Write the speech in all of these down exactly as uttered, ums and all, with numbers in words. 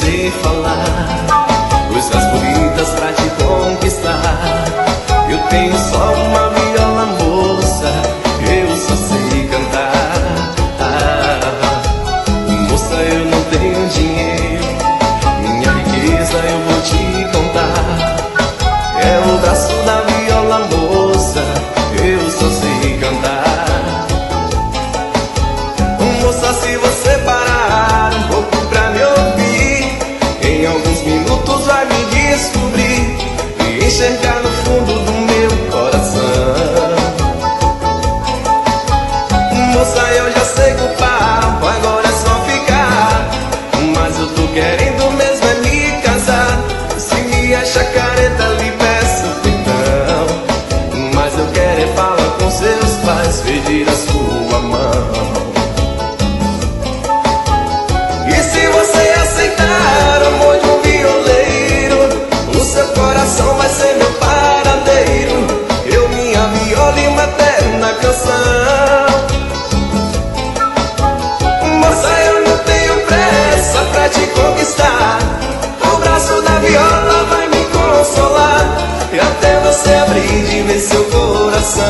sei falar coisas bonitas pra te conquistar. Eu tenho só uma viola, moça, eu só sei cantar. Ah, moça, eu não tenho dinheiro, minha riqueza eu vou te contar. É o braço da viola, moça, eu só sei cantar. Moça, se você parar um pouco pra me ouvir, em alguns minutos vai me descobrir e enxergar no fundo do meu coração. Moça, eu já sei que o papo agora é só ficar, mas eu tô querendo mesmo é me casar. Se me acha careta, lhe peço perdão, mas eu quero é falar com seus pais, pedir a sua mão. Amor de um violeiro, o seu coração vai ser meu paradeiro, eu, minha viola e uma eterna canção. Moça, eu não tenho pressa pra te conquistar, o braço da viola vai me consolar, e até você abrir de ver seu coração.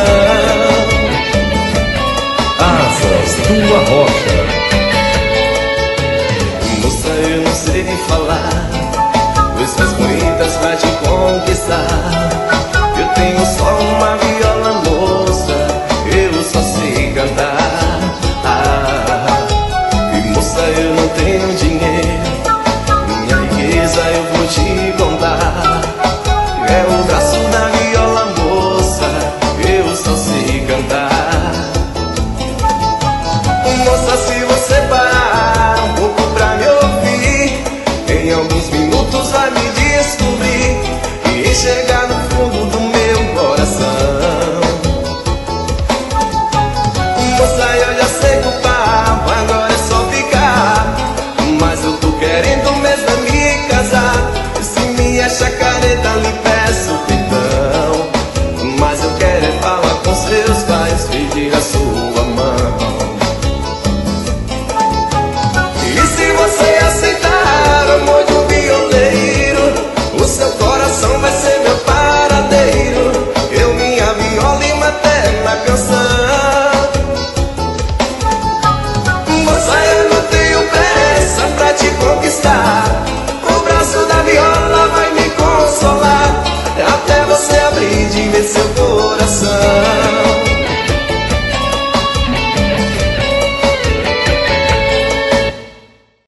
Asas do Arrocha. Moça, eu não sei falar coisas bonitas pra te conquistar. Eu tenho só uma viola, moça, eu só sei cantar. Ah, e moça, eu não tenho dinheiro, minha riqueza eu vou te contar. É o braço da viola, moça, eu só sei cantar. Moça, se você parar um pouco pra me ouvir, em alguns minutos vai me descobrir e enxergar no fundo do meu coração.